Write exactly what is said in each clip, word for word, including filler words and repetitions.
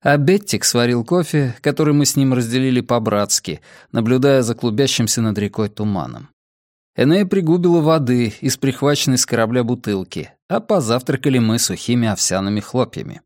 А Беттик сварил кофе, который мы с ним разделили по-братски, наблюдая за клубящимся над рекой туманом. Энея пригубила воды из прихваченной с корабля бутылки, а позавтракали мы сухими овсяными хлопьями.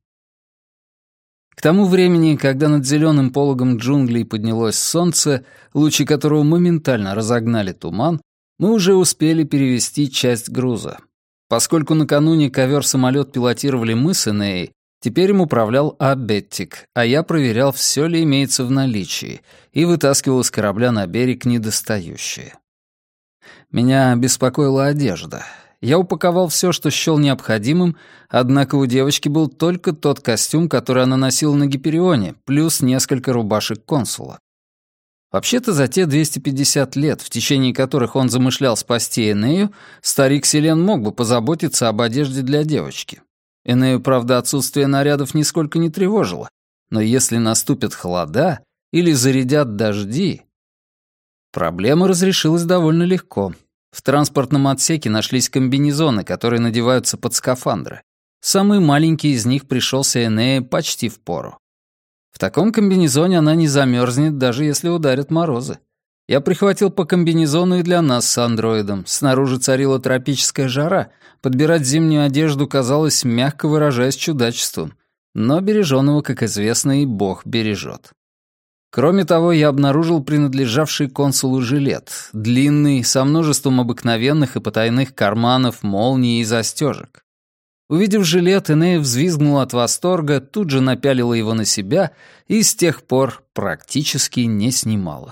К тому времени, когда над зеленым пологом джунглей поднялось солнце, лучи которого моментально разогнали туман, мы уже успели перевезти часть груза. Поскольку накануне ковер-самолет пилотировали мы с Энеей, теперь им управлял Абеттик, а я проверял, все ли имеется в наличии, и вытаскивал из корабля на берег недостающие. Меня беспокоила одежда. Я упаковал все, что счёл необходимым, однако у девочки был только тот костюм, который она носила на Гиперионе, плюс несколько рубашек консула. Вообще-то за те двести пятьдесят лет, в течение которых он замышлял спасти Энею, старик Селен мог бы позаботиться об одежде для девочки. Энею, правда, отсутствие нарядов нисколько не тревожило, но если наступят холода или зарядят дожди... Проблема разрешилась довольно легко. В транспортном отсеке нашлись комбинезоны, которые надеваются под скафандры. Самый маленький из них пришелся Энее почти впору. В таком комбинезоне она не замерзнет, даже если ударят морозы. Я прихватил по комбинезону и для нас с андроидом. Снаружи царила тропическая жара. Подбирать зимнюю одежду казалось, мягко выражаясь, чудачеством. Но береженого, как известно, и Бог бережет. Кроме того, я обнаружил принадлежавший консулу жилет, длинный, со множеством обыкновенных и потайных карманов, молний и застежек. Увидев жилет, Энея взвизгнула от восторга, тут же напялила его на себя и с тех пор практически не снимала.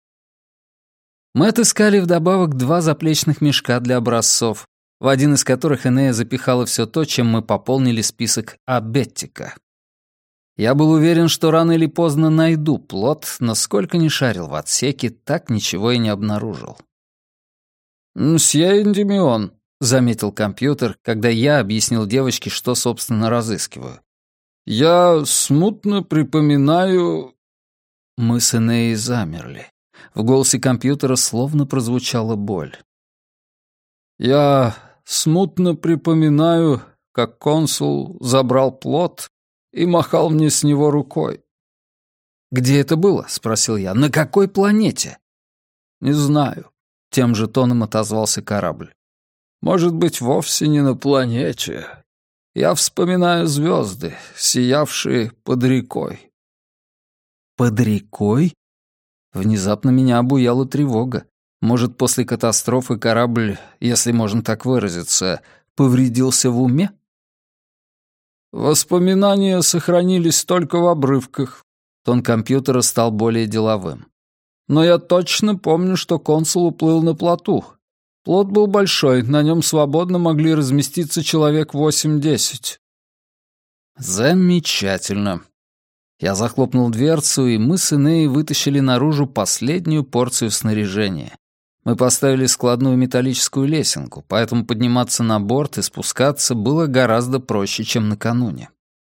Мы отыскали вдобавок два заплечных мешка для образцов, в один из которых Энея запихала все то, чем мы пополнили список Абеттика. Я был уверен, что рано или поздно найду плод, но сколько ни шарил в отсеке, так ничего и не обнаружил. «Мсье Эндимион», — заметил компьютер, когда я объяснил девочке, что, собственно, разыскиваю. «Я смутно припоминаю...» Мы с Энеей замерли. В голосе компьютера словно прозвучала боль. «Я смутно припоминаю, как консул забрал плод и махал мне с него рукой». «Где это было?» — спросил я. «На какой планете?» «Не знаю», — тем же тоном отозвался корабль. «Может быть, вовсе не на планете. Я вспоминаю звезды, сиявшие под рекой». «Под рекой?» Внезапно меня обуяла тревога. Может, после катастрофы корабль, если можно так выразиться, повредился в уме? «Воспоминания сохранились только в обрывках». Тон компьютера стал более деловым. «Но я точно помню, что консул уплыл на плоту. Плот был большой, на нем свободно могли разместиться человек восемь-десять». «Замечательно». Я захлопнул дверцу, и мы с Энеей вытащили наружу последнюю порцию снаряжения. Мы поставили складную металлическую лесенку, поэтому подниматься на борт и спускаться было гораздо проще, чем накануне.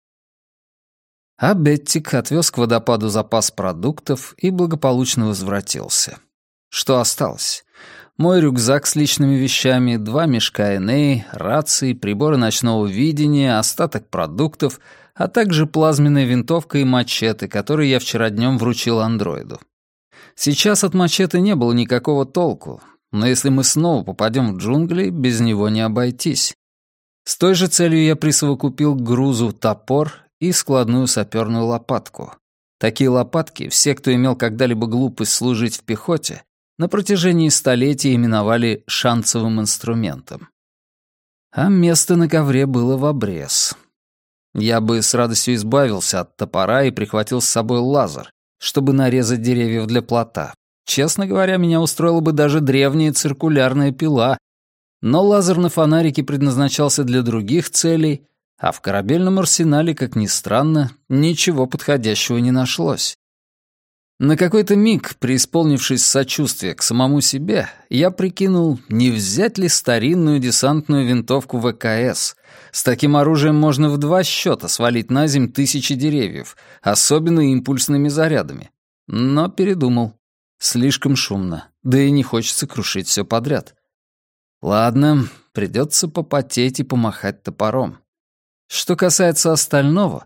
А Беттик отвез к водопаду запас продуктов и благополучно возвратился. Что осталось? Мой рюкзак с личными вещами, два мешка Энеи, рации, приборы ночного видения, остаток продуктов, а также плазменная винтовка и мачете, которые я вчера днем вручил андроиду. Сейчас от мачете не было никакого толку, но если мы снова попадем в джунгли, без него не обойтись. С той же целью я присовокупил к грузу топор и складную саперную лопатку. Такие лопатки все, кто имел когда-либо глупость служить в пехоте, на протяжении столетий именовали шансовым инструментом. А место на ковре было в обрез. Я бы с радостью избавился от топора и прихватил с собой лазер, чтобы нарезать деревьев для плота. Честно говоря, меня устроила бы даже древняя циркулярная пила, но лазер на фонарике предназначался для других целей, а в корабельном арсенале, как ни странно, ничего подходящего не нашлось. На какой-то миг, преисполнившись сочувствия к самому себе, я прикинул, не взять ли старинную десантную винтовку ВКС. С таким оружием можно в два счета свалить на земь тысячи деревьев, особенно импульсными зарядами. Но передумал. Слишком шумно, да и не хочется крушить все подряд. Ладно, придется попотеть и помахать топором. Что касается остального,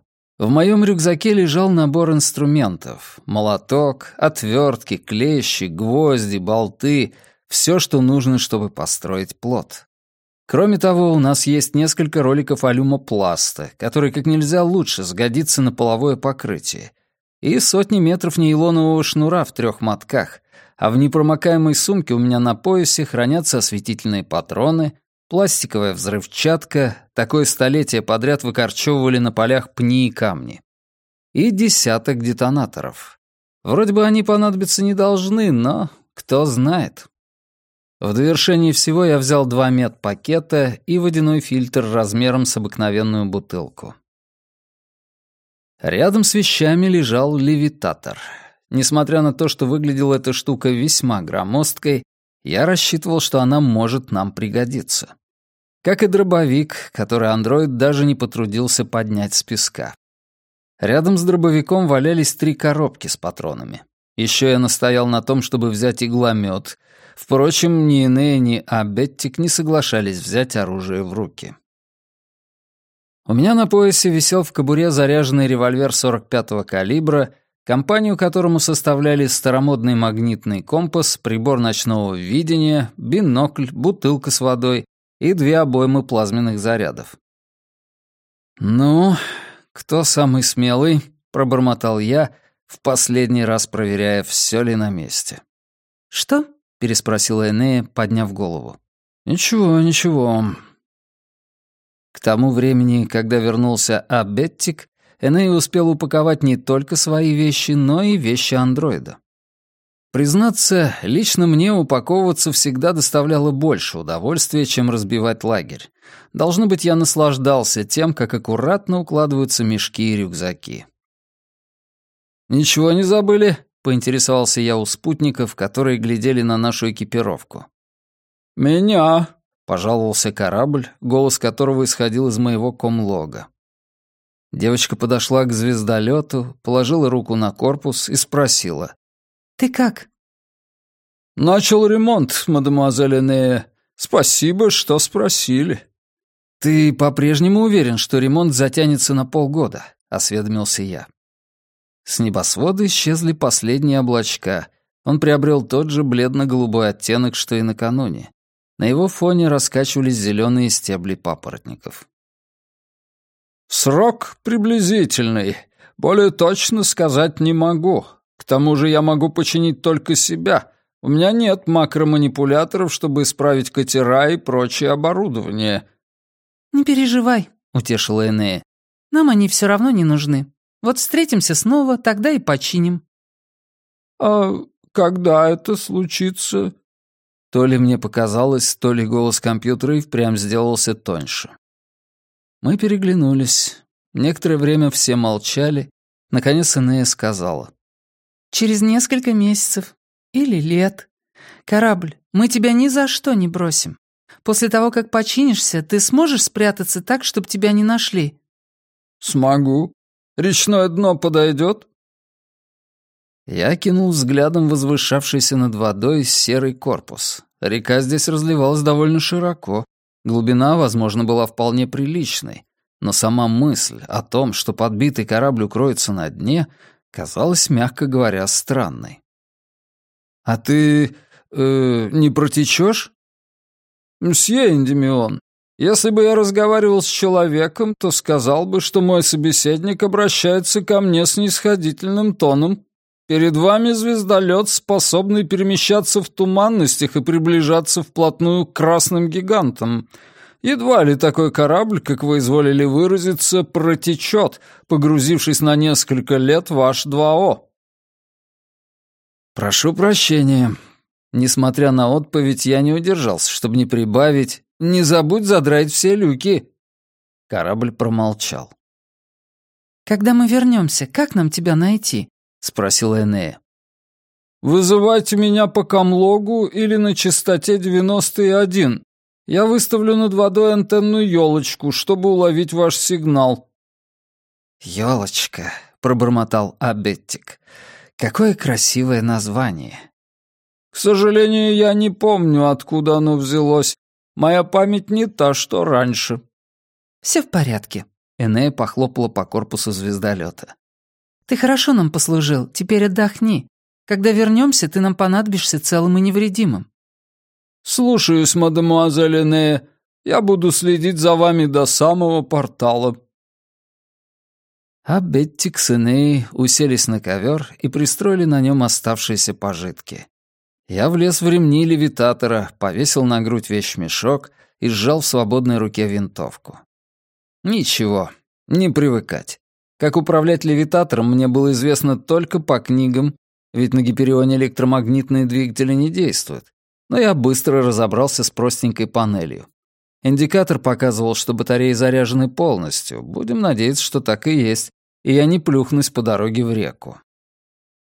В моем рюкзаке лежал набор инструментов. Молоток, отвертки, клещи, гвозди, болты — все, что нужно, чтобы построить плот. Кроме того, у нас есть несколько роликов алюмопласта, который как нельзя лучше сгодится на половое покрытие, и сотни метров нейлонового шнура в трех мотках, а в непромокаемой сумке у меня на поясе хранятся осветительные патроны, пластиковая взрывчатка, такое столетие подряд выкорчевывали на полях пни и камни, и десяток детонаторов. Вроде бы они понадобиться не должны, но кто знает. В довершении всего я взял два медпакета и водяной фильтр размером с обыкновенную бутылку. Рядом с вещами лежал левитатор. Несмотря на то, что выглядела эта штука весьма громоздкой, я рассчитывал, что она может нам пригодиться. Как и дробовик, который андроид даже не потрудился поднять с песка. Рядом с дробовиком валялись три коробки с патронами. Еще я настоял на том, чтобы взять игломет. Впрочем, ни Энея, ни Абеттик не соглашались взять оружие в руки. У меня на поясе висел в кобуре заряженный револьвер сорок пятого калибра, компанию которому составляли старомодный магнитный компас, прибор ночного видения, бинокль, бутылка с водой и две обоймы плазменных зарядов. «Ну, кто самый смелый?» — пробормотал я, в последний раз проверяя, все ли на месте. «Что?» — переспросила Энея, подняв голову. «Ничего, ничего». К тому времени, когда вернулся Абеттик, Энея успел упаковать не только свои вещи, но и вещи андроида. Признаться, лично мне упаковываться всегда доставляло больше удовольствия, чем разбивать лагерь. Должно быть, я наслаждался тем, как аккуратно укладываются мешки и рюкзаки. «Ничего не забыли?» — поинтересовался я у спутников, которые глядели на нашу экипировку. «Меня!» — пожаловался корабль, голос которого исходил из моего комлога. Девочка подошла к звездолету, положила руку на корпус и спросила. «Ты как?» «Начал ремонт, мадемуазель Энея. Спасибо, что спросили». «Ты по-прежнему уверен, что ремонт затянется на полгода?» — осведомился я. С небосвода исчезли последние облачка. Он приобрел тот же бледно-голубой оттенок, что и накануне. На его фоне раскачивались зеленые стебли папоротников. «Срок приблизительный. Более точно сказать не могу. К тому же я могу починить только себя. У меня нет макроманипуляторов, чтобы исправить катера и прочее оборудование». «Не переживай», — утешила Энея. «Нам они все равно не нужны. Вот встретимся снова, тогда и починим». «А когда это случится?» То ли мне показалось, то ли голос компьютера и впрямь сделался тоньше. Мы переглянулись. Некоторое время все молчали. Наконец Энея сказала. «Через несколько месяцев. Или лет. Корабль, мы тебя ни за что не бросим. После того, как починишься, ты сможешь спрятаться так, чтобы тебя не нашли?» «Смогу. Речное дно подойдет?» Я кинул взглядом возвышавшийся над водой серый корпус. Река здесь разливалась довольно широко. Глубина, возможно, была вполне приличной. Но сама мысль о том, что подбитый корабль укроется на дне, казалась, мягко говоря, странной. «А ты... Э, не протечешь?» «Мсье Эндимион, если бы я разговаривал с человеком, то сказал бы, что мой собеседник обращается ко мне с снисходительным тоном. Перед вами звездолет, способный перемещаться в туманностях и приближаться вплотную к красным гигантам. Едва ли такой корабль, как вы изволили выразиться, протечет, погрузившись на несколько лет в аш два о». «Прошу прощения. Несмотря на отповедь, я не удержался, чтобы не прибавить. Не забудь задраить все люки». Корабль промолчал. «Когда мы вернемся, как нам тебя найти?» — спросила Энея. «Вызывайте меня по комлогу или на частоте девяносто и один. Я выставлю над водой антенную елочку, чтобы уловить ваш сигнал». «Елочка», — пробормотал Абеттик. «Какое красивое название». «К сожалению, я не помню, откуда оно взялось. Моя память не та, что раньше». «Все в порядке», Энея похлопала по корпусу звездолета. «Ты хорошо нам послужил, теперь отдохни. Когда вернемся, ты нам понадобишься целым и невредимым». «Слушаюсь, мадемуазель Энея. Я буду следить за вами до самого портала». А Беттик с Энеей уселись на ковер и пристроили на нем оставшиеся пожитки. Я влез в ремни левитатора, повесил на грудь вещмешок и сжал в свободной руке винтовку. Ничего, не привыкать. Как управлять левитатором мне было известно только по книгам, ведь на Гиперионе электромагнитные двигатели не действуют. Но я быстро разобрался с простенькой панелью. Индикатор показывал, что батареи заряжены полностью. Будем надеяться, что так и есть, и я не плюхнусь по дороге в реку.